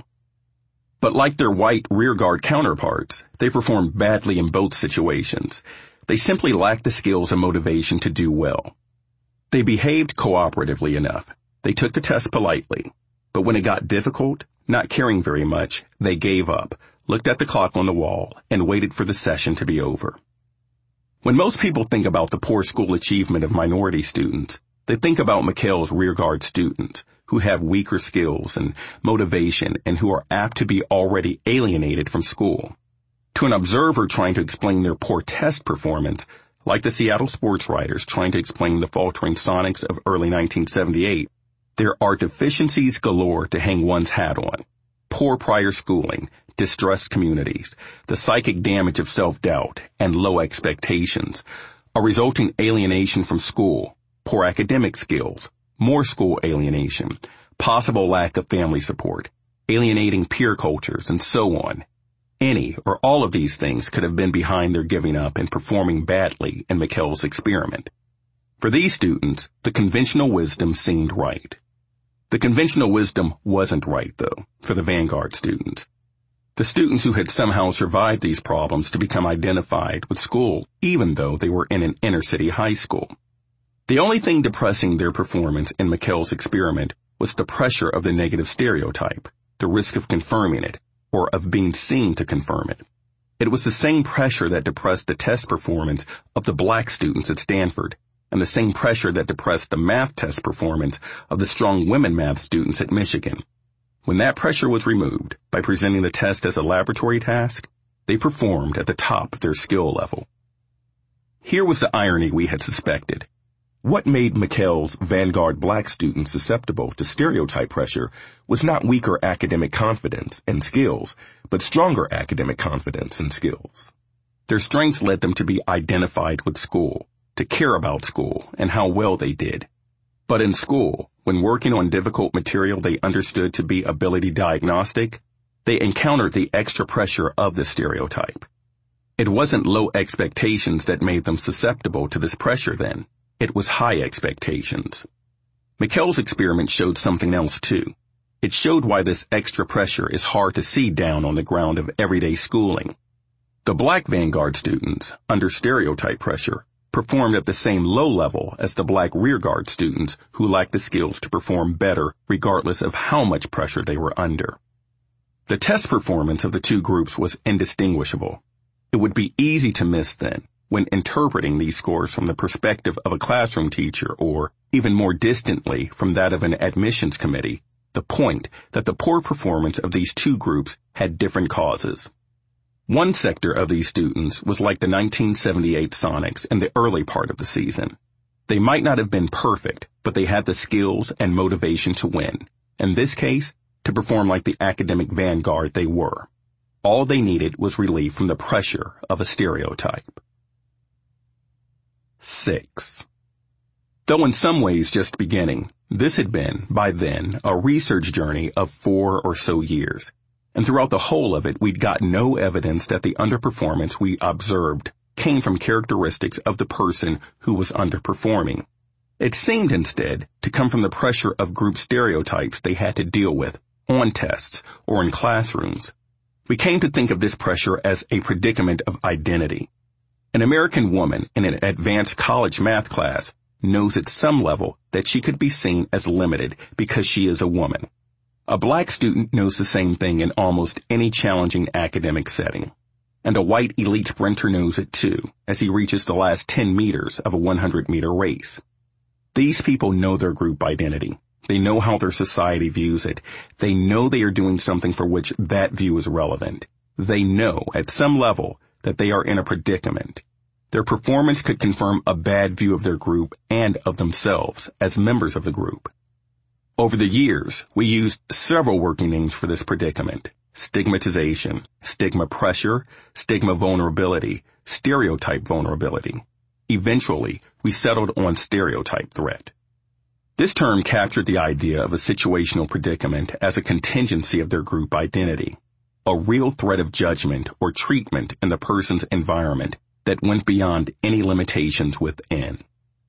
But like their white rearguard counterparts, they performed badly in both situations. They simply lacked the skills and motivation to do well. They behaved cooperatively enough. They took the test politely. But when it got difficult, not caring very much, they gave up, looked at the clock on the wall, and waited for the session to be over. When most people think about the poor school achievement of minority students, they think about Mikhail's rearguard students, who have weaker skills and motivation and who are apt to be already alienated from school. To an observer trying to explain their poor test performance, like the Seattle sports writers trying to explain the faltering Sonics of early 1978, there are deficiencies galore to hang one's hat on. Poor prior schooling, distressed communities, the psychic damage of self-doubt, and low expectations, a resulting alienation from school, poor academic skills, more school alienation, possible lack of family support, alienating peer cultures, and so on. Any or all of these things could have been behind their giving up and performing badly in Mikhail's experiment. For these students, the conventional wisdom seemed right. The conventional wisdom wasn't right, though, for the vanguard students. The students who had somehow survived these problems to become identified with school, even though they were in an inner-city high school. The only thing depressing their performance in Mikhail's experiment was the pressure of the negative stereotype, the risk of confirming it, or of being seen to confirm it. It was the same pressure that depressed the test performance of the black students at Stanford, and the same pressure that depressed the math test performance of the strong women math students at Michigan. When that pressure was removed by presenting the test as a laboratory task, they performed at the top of their skill level. Here was the irony we had suspected. What made McHale's Vanguard black students susceptible to stereotype pressure was not weaker academic confidence and skills, but stronger academic confidence and skills. Their strengths led them to be identified with school, to care about school and how well they did. But in school, when working on difficult material they understood to be ability diagnostic, they encountered the extra pressure of the stereotype. It wasn't low expectations that made them susceptible to this pressure then. It was high expectations. McHale's experiment showed something else too. It showed why this extra pressure is hard to see down on the ground of everyday schooling. The black Vanguard students, under stereotype pressure, performed at the same low level as the black rearguard students who lacked the skills to perform better regardless of how much pressure they were under. The test performance of the two groups was indistinguishable. It would be easy to miss then, when interpreting these scores from the perspective of a classroom teacher or, even more distantly, from that of an admissions committee, the point that the poor performance of these two groups had different causes. One sector of these students was like the 1978 Sonics in the early part of the season. They might not have been perfect, but they had the skills and motivation to win. In this case, to perform like the academic vanguard they were. All they needed was relief from the pressure of a stereotype. 6. Though in some ways just beginning, this had been, by then, a research journey of 4 or so years. And throughout the whole of it, we'd got no evidence that the underperformance we observed came from characteristics of the person who was underperforming. It seemed instead to come from the pressure of group stereotypes they had to deal with on tests or in classrooms. We came to think of this pressure as a predicament of identity. An American woman in an advanced college math class knows at some level that she could be seen as limited because she is a woman. A black student knows the same thing in almost any challenging academic setting. And a white elite sprinter knows it too, as he reaches the last 10 meters of a 100-meter race. These people know their group identity. They know how their society views it. They know they are doing something for which that view is relevant. They know, at some level, that they are in a predicament. Their performance could confirm a bad view of their group and of themselves as members of the group. Over the years, we used several working names for this predicament: stigmatization, stigma pressure, stigma vulnerability, stereotype vulnerability. Eventually, we settled on stereotype threat. This term captured the idea of a situational predicament as a contingency of their group identity, a real threat of judgment or treatment in the person's environment that went beyond any limitations within.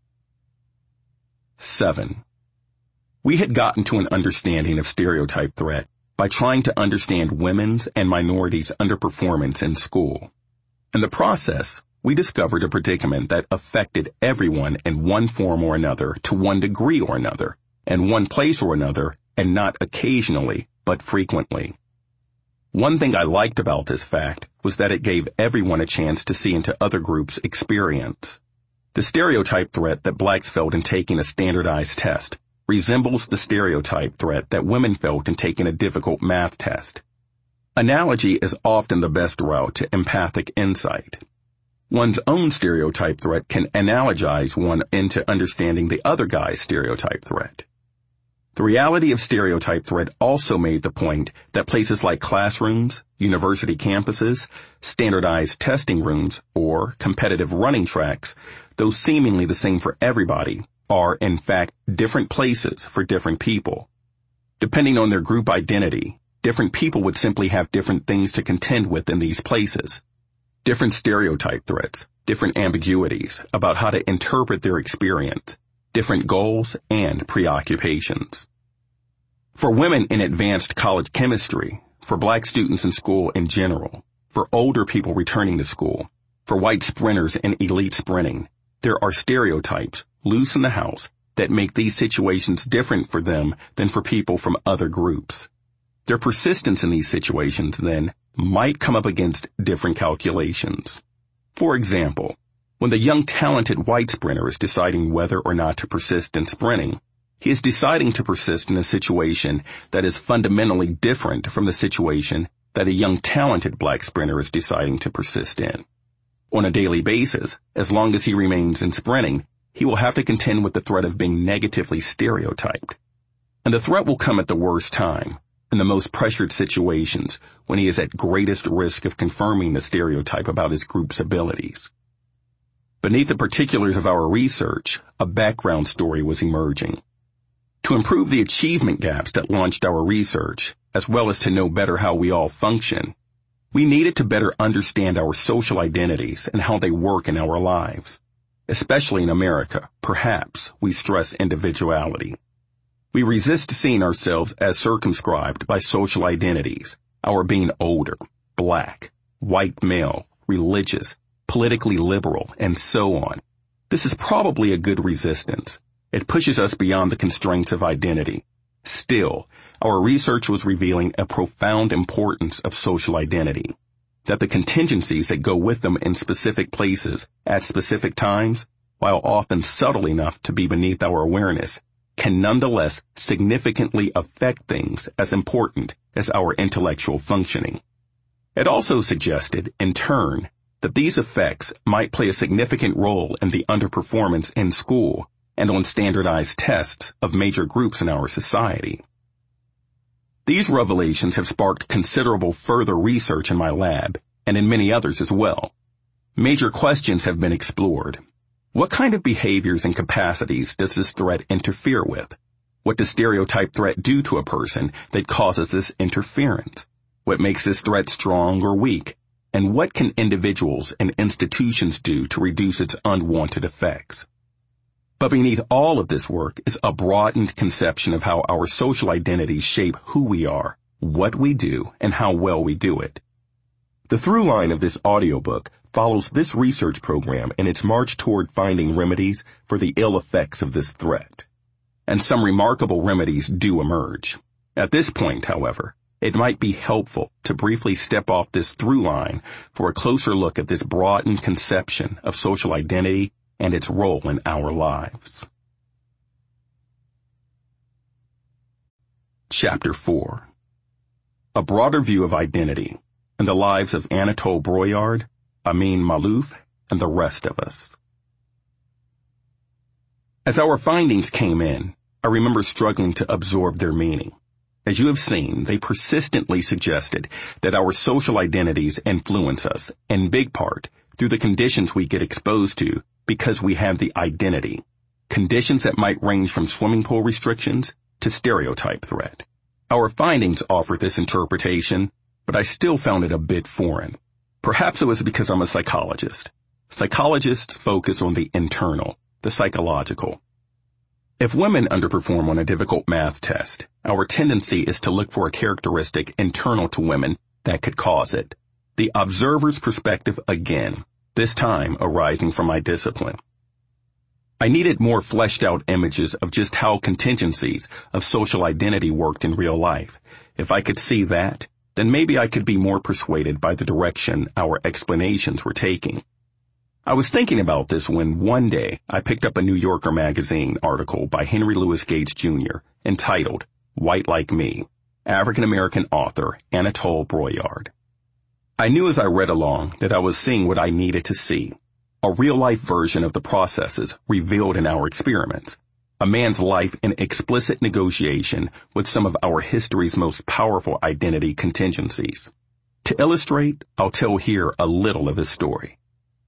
7. We had gotten to an understanding of stereotype threat by trying to understand women's and minorities' underperformance in school. In the process, we discovered a predicament that affected everyone in one form or another to one degree or another, in one place or another, and not occasionally, but frequently. One thing I liked about this fact was that it gave everyone a chance to see into other groups' experience. The stereotype threat that blacks felt in taking a standardized test resembles the stereotype threat that women felt in taking a difficult math test. Analogy is often the best route to empathic insight. One's own stereotype threat can analogize one into understanding the other guy's stereotype threat. The reality of stereotype threat also made the point that places like classrooms, university campuses, standardized testing rooms, or competitive running tracks, though seemingly the same for everybody, are in fact different places for different people. Depending on their group identity, different people would simply have different things to contend with in these places. Different stereotype threats, different ambiguities about how to interpret their experience, different goals and preoccupations. For women in advanced college chemistry, for black students in school in general, for older people returning to school, for white sprinters in elite sprinting, there are stereotypes loose in the house that make these situations different for them than for people from other groups. Their persistence in these situations, then, might come up against different calculations. For example, when the young talented white sprinter is deciding whether or not to persist in sprinting, he is deciding to persist in a situation that is fundamentally different from the situation that a young talented black sprinter is deciding to persist in. On a daily basis, as long as he remains in sprinting, he will have to contend with the threat of being negatively stereotyped. And the threat will come at the worst time, in the most pressured situations, when he is at greatest risk of confirming the stereotype about his group's abilities. Beneath the particulars of our research, a background story was emerging. To improve the achievement gaps that launched our research, as well as to know better how we all function, we needed to better understand our social identities and how they work in our lives. Especially in America, perhaps, we stress individuality. We resist seeing ourselves as circumscribed by social identities, our being older, black, white male, religious, politically liberal, and so on. This is probably a good resistance. It pushes us beyond the constraints of identity. Still, our research was revealing a profound importance of social identity, that the contingencies that go with them in specific places at specific times, while often subtle enough to be beneath our awareness, can nonetheless significantly affect things as important as our intellectual functioning. It also suggested, in turn, that these effects might play a significant role in the underperformance in school and on standardized tests of major groups in our society. These revelations have sparked considerable further research in my lab, and in many others as well. Major questions have been explored. What kind of behaviors and capacities does this threat interfere with? What does stereotype threat do to a person that causes this interference? What makes this threat strong or weak? And what can individuals and institutions do to reduce its unwanted effects? But beneath all of this work is a broadened conception of how our social identities shape who we are, what we do, and how well we do it. The through line of this audiobook follows this research program in its march toward finding remedies for the ill effects of this threat. And some remarkable remedies do emerge. At this point, however, it might be helpful to briefly step off this through line for a closer look at this broadened conception of social identity and its role in our lives. Chapter 4. A broader view of identity and the lives of Anatole Broyard, Amin Maalouf, and the rest of us. As our findings came in, I remember struggling to absorb their meaning. As you have seen, they persistently suggested that our social identities influence us, in big part, through the conditions we get exposed to because we have the identity. Conditions that might range from swimming pool restrictions to stereotype threat. Our findings offer this interpretation, but I still found it a bit foreign. Perhaps it was because I'm a psychologist. Psychologists focus on the internal, the psychological. If women underperform on a difficult math test, our tendency is to look for a characteristic internal to women that could cause it. The observer's perspective again, this time arising from my discipline. I needed more fleshed out images of just how contingencies of social identity worked in real life. If I could see that, then maybe I could be more persuaded by the direction our explanations were taking. I was thinking about this when one day I picked up a New Yorker magazine article by Henry Louis Gates Jr. entitled White Like Me, African-American author Anatole Broyard. I knew as I read along that I was seeing what I needed to see, a real-life version of the processes revealed in our experiments, a man's life in explicit negotiation with some of our history's most powerful identity contingencies. To illustrate, I'll tell here a little of his story.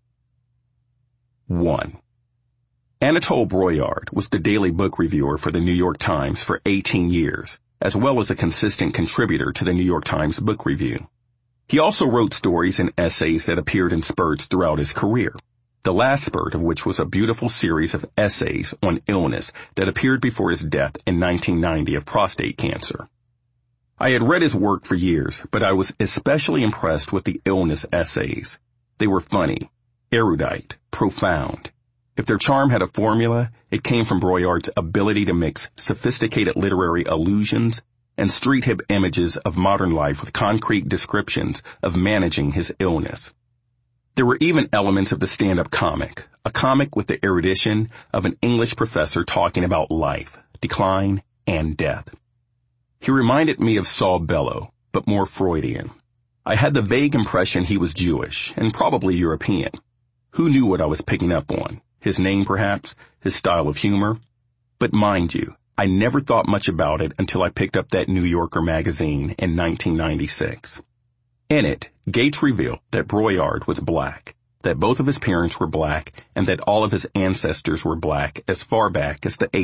1. Anatole Broyard was the daily book reviewer for the New York Times for 18 years, as well as a consistent contributor to the New York Times Book Review. He also wrote stories and essays that appeared in spurts throughout his career, the last spurt of which was a beautiful series of essays on illness that appeared before his death in 1990 of prostate cancer. I had read his work for years, but I was especially impressed with the illness essays. They were funny, erudite, profound. If their charm had a formula, it came from Broyard's ability to mix sophisticated literary allusions and street-hip images of modern life with concrete descriptions of managing his illness. There were even elements of the stand-up comic, a comic with the erudition of an English professor talking about life, decline, and death. He reminded me of Saul Bellow, but more Freudian. I had the vague impression he was Jewish and probably European. Who knew what I was picking up on? His name, perhaps, his style of humor. But mind you, I never thought much about it until I picked up that New Yorker magazine in 1996. In it, Gates revealed that Broyard was black, that both of his parents were black, and that all of his ancestors were black as far back as the